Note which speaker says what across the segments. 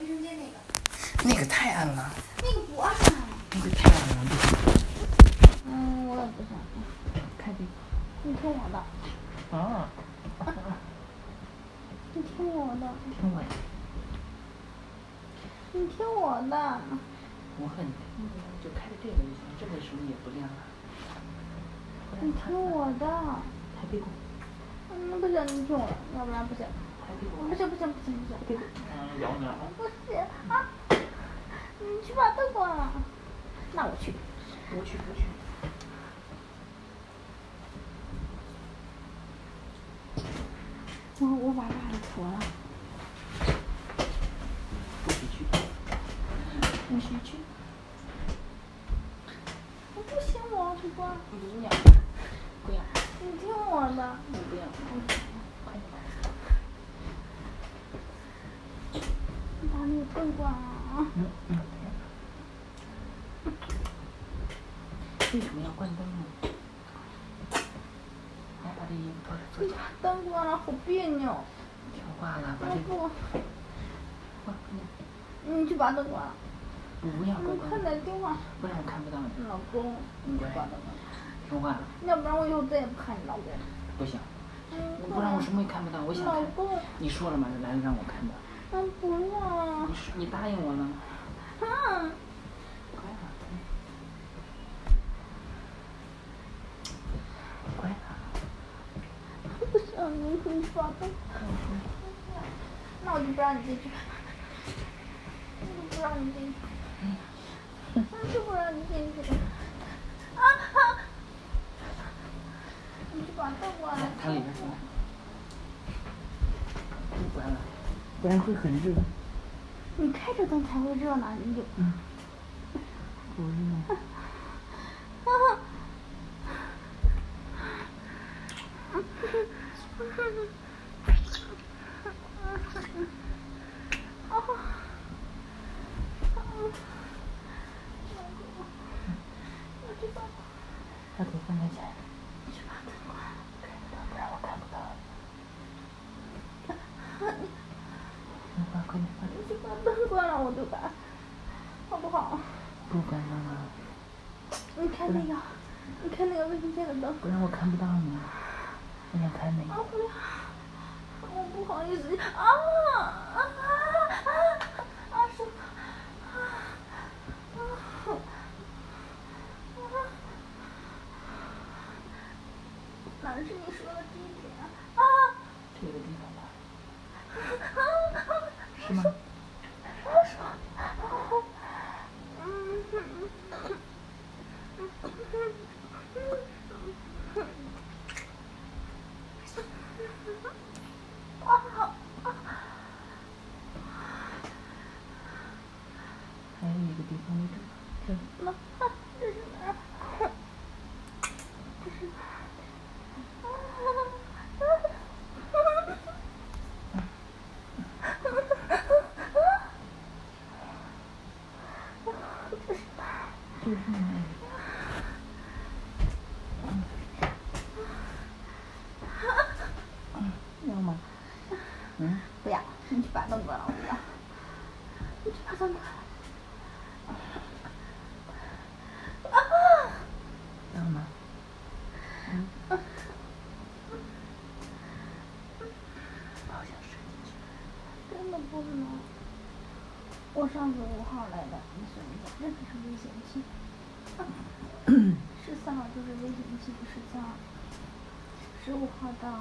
Speaker 1: 那个太暗了。
Speaker 2: 那个不暗。
Speaker 1: 那个太暗了，不行。
Speaker 2: 我也不想。
Speaker 1: 看这个。
Speaker 2: 你听我的。
Speaker 1: 啊。
Speaker 2: 你听我的。
Speaker 1: 听我的。
Speaker 2: 你听我的。
Speaker 1: 我和你就开着这个就行，这个什么也不亮了。
Speaker 2: 你听我的。
Speaker 1: 抬屁股。
Speaker 2: 不行，你听我的，要不然不行。
Speaker 1: 抬屁股。
Speaker 2: 不行。
Speaker 1: 屁股。摇摇。
Speaker 2: 不行啊！你去把灯关了。那我去。
Speaker 1: 不去。
Speaker 2: 我把袜子脱了。
Speaker 1: 不许去。
Speaker 2: 不许去。我不行，我要去关。
Speaker 1: 不要。
Speaker 2: 你听我的。
Speaker 1: 我不要。快点。
Speaker 2: 你把那个灯关了啊。
Speaker 1: 为什么要关灯呢？来把这衣服脱了，坐下。
Speaker 2: 灯关了，好别扭。
Speaker 1: 听话了，把这个。
Speaker 2: 你去把灯关了。
Speaker 1: 不要。
Speaker 2: 我看点电话。
Speaker 1: 不然我看不到你。
Speaker 2: 老公，你去把灯关了。
Speaker 1: 听话。
Speaker 2: 要不然我以后再也不看你老公。
Speaker 1: 不行。不然我什么也看不到，我想看。
Speaker 2: 老公。
Speaker 1: 你说了吗？来了让我看的。
Speaker 2: 不要。
Speaker 1: 你答应我了。乖了。
Speaker 2: 不行，你去把灯。那我就不让你进去。不让你进去。就不让你进去。你去把灯关了。
Speaker 1: 它里边是。不关了，不然会很热。
Speaker 2: 你开着灯才会热呢，你就。
Speaker 1: 不热。把头放在前。
Speaker 2: 你去把灯关了。
Speaker 1: 不然我看不到。快点。
Speaker 2: 你去把灯关了，我就把，好不好？
Speaker 1: 不关灯了。
Speaker 2: 你看那个卫生间的灯。
Speaker 1: 不然我看不到你。我想看那个。
Speaker 2: 不要。我不好意思。手。哪是你说的地点啊？
Speaker 1: 这个地方吧。是吗？还有一个地方，这。
Speaker 2: 这是哪儿？这是哪儿？
Speaker 1: 就是那个。要吗？
Speaker 2: 不要，你去把灯关了，我不要。你去把灯关了。
Speaker 1: 要吗？好想睡进去。
Speaker 2: 真的不能。我上次5号来的，你算一下，这可是危险期。14号就是危险期，14号，15号到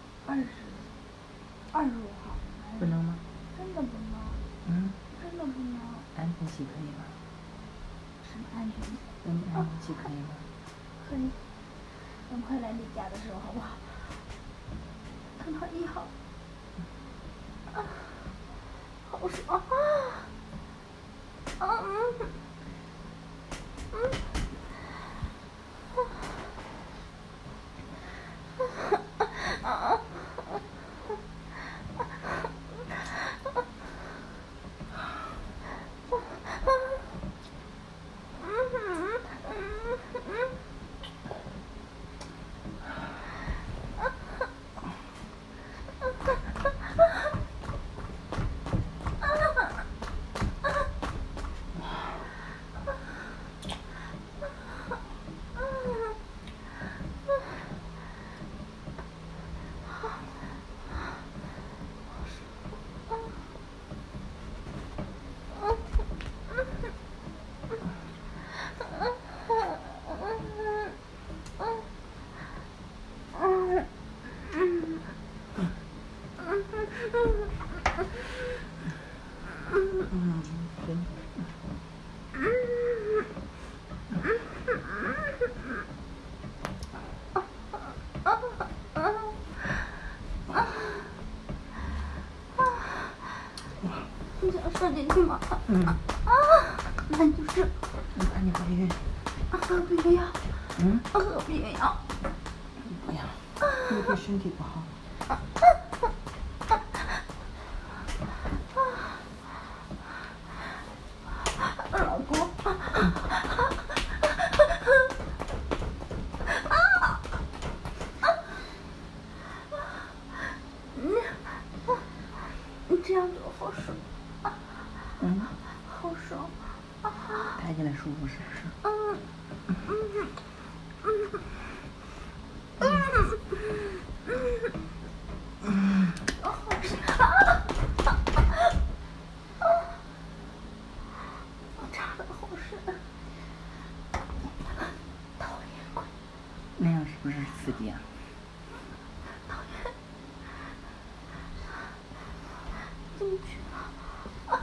Speaker 2: 25号。
Speaker 1: 不能吗？
Speaker 2: 真的不能。真的不能。
Speaker 1: 安全期可以吗？
Speaker 2: 什么安全期？
Speaker 1: 安全期可以吗？
Speaker 2: 可以。等快来你家的时候，好不好？等到1号。好爽啊！ 吗？
Speaker 1: 嗯。
Speaker 2: 那就是。
Speaker 1: 你怕你怀孕？
Speaker 2: 喝避孕药。喝避孕药。
Speaker 1: 不要，你对身体不好。
Speaker 2: 老公。你这样做好爽。好爽。
Speaker 1: 抬起来舒服是不是？
Speaker 2: 插得好深。讨厌鬼。
Speaker 1: 那样是不是刺激啊？
Speaker 2: 讨厌。进去了。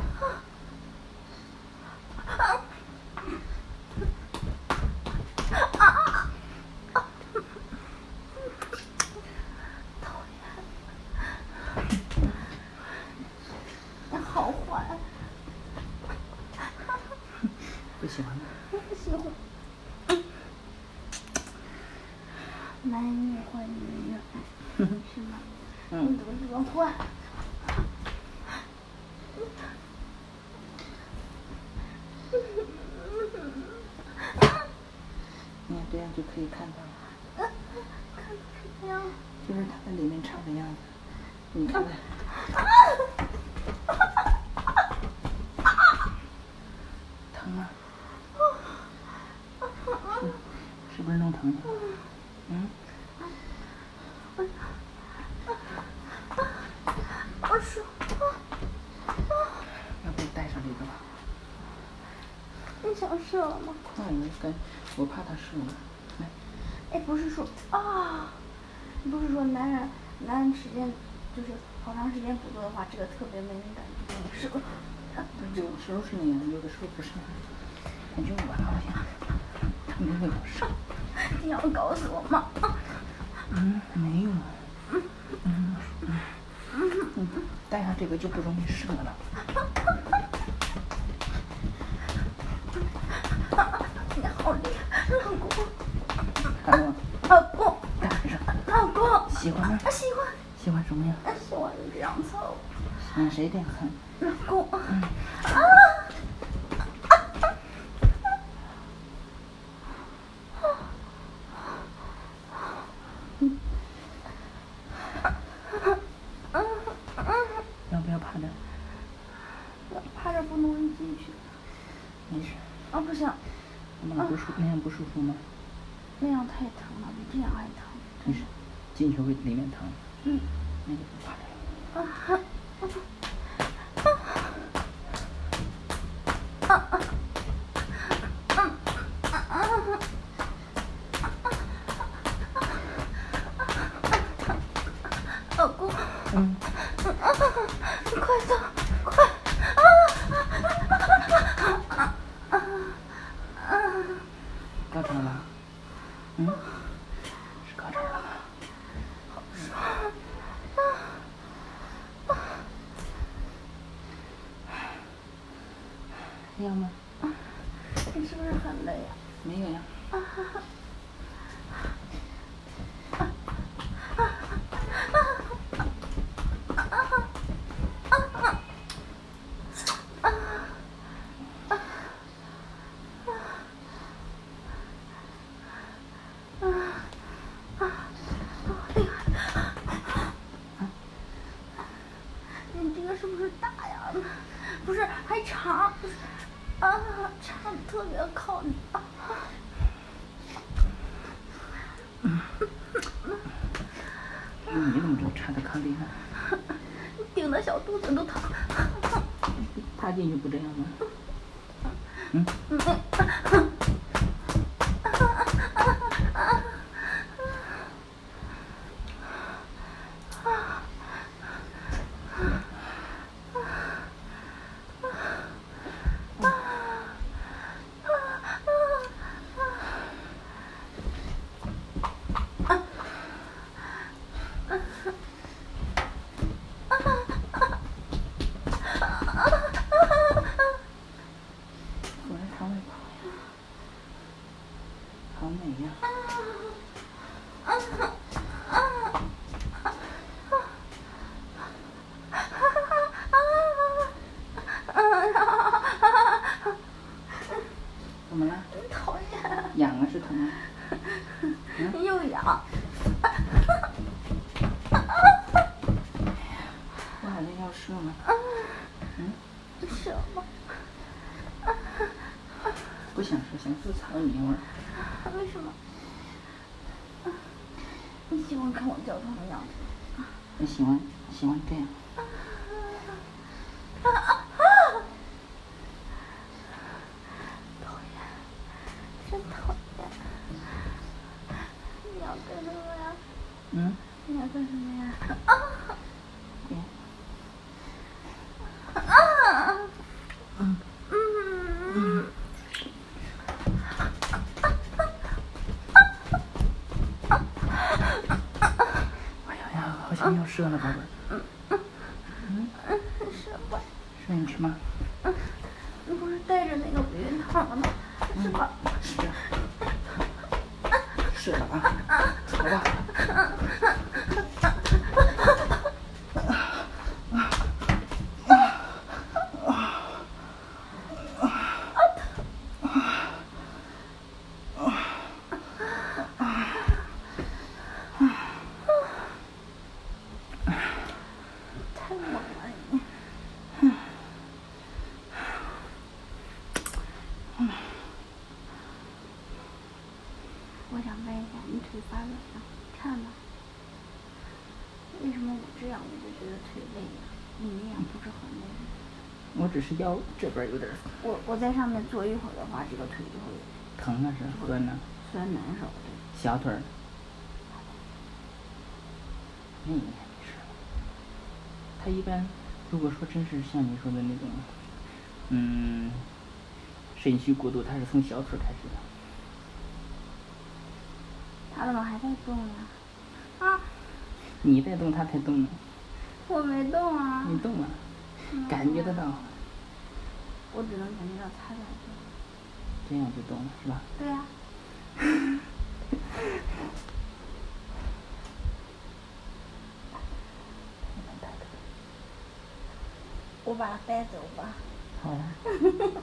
Speaker 2: 讨厌。你好坏。
Speaker 1: 不喜欢吗？
Speaker 2: 不喜欢。男人越坏女人越爱，是吗？你怎么这么坏？
Speaker 1: 你看这样就可以看到了。
Speaker 2: 看到什么呀？
Speaker 1: 就是他在里面唱的样子，你看看。疼吗？是不是弄疼你？
Speaker 2: 我说。
Speaker 1: 要不带上这个吧？
Speaker 2: 你想射了吗？
Speaker 1: 快，我怕他射了。来。
Speaker 2: 哎，不是说不是说男人时间就是好长时间不做的话，这个特别没敏感，就容易射。
Speaker 1: 有时候是那样，有的时候不是。感觉我好像他没有射。
Speaker 2: 你要告诉我吗？
Speaker 1: 没有。带上这个就不容易射了。
Speaker 2: 你好厉害，老公。
Speaker 1: 老公。带上。
Speaker 2: 老公。
Speaker 1: 喜欢吗？
Speaker 2: 喜欢。
Speaker 1: 喜欢什么呀？
Speaker 2: 喜欢你这样操。
Speaker 1: 喜欢谁这样操？
Speaker 2: 老公。
Speaker 1: 要不要趴着？
Speaker 2: 趴着不能进去。
Speaker 1: 没事。
Speaker 2: 不行。
Speaker 1: 那样不舒服吗？
Speaker 2: 那样太疼了，比这样还疼。
Speaker 1: 没事，进去会里面疼。那就不趴着了。
Speaker 2: 老公。快走，快！
Speaker 1: 高潮了？是高潮了吗？
Speaker 2: 好爽。
Speaker 1: 要吗？
Speaker 2: 你是不是很累呀？
Speaker 1: 没有呀。
Speaker 2: 你这个是不是大呀？不是，还长，长得特别靠你。
Speaker 1: 你怎么就插在靠里呢？
Speaker 2: 你顶的小肚子都疼。
Speaker 1: 趴进去不这样吗？
Speaker 2: 又痒。
Speaker 1: 我还得要射吗？
Speaker 2: 射吧。
Speaker 1: 不想射，想射擦你一会儿。
Speaker 2: 为什么？你喜欢看我脚疼的样子吗？
Speaker 1: 你喜欢这样。
Speaker 2: 讨厌，真讨厌。你要干什么呀？你要干什么呀？
Speaker 1: 哎呀，好像要射了，宝贝儿。
Speaker 2: 射吧。
Speaker 1: 射你吃吗？
Speaker 2: 你不是带着那个避孕套了吗？是吧？
Speaker 1: 射了啊！好吧。
Speaker 2: 太猛了你。我想问一下，你腿发软了，看吧。为什么我这样我就觉得腿累呀？你那样不是很累吗？
Speaker 1: 我只是腰这边有点
Speaker 2: 我在上面坐一会儿的话，这个腿就会
Speaker 1: 疼啊，是酸呢。
Speaker 2: 酸难受的。
Speaker 1: 小腿儿。那应该没事。他一般，如果说真是像你说的那种，肾虚过度，他是从小腿开始的。
Speaker 2: 他怎么还在动呀？
Speaker 1: 你在动，他才动呢。
Speaker 2: 我没动啊。
Speaker 1: 你动了，感觉得到。
Speaker 2: 我只能感觉到他在动。
Speaker 1: 这样就动了，是吧？
Speaker 2: 对呀。我把它带走吧。
Speaker 1: 好呀。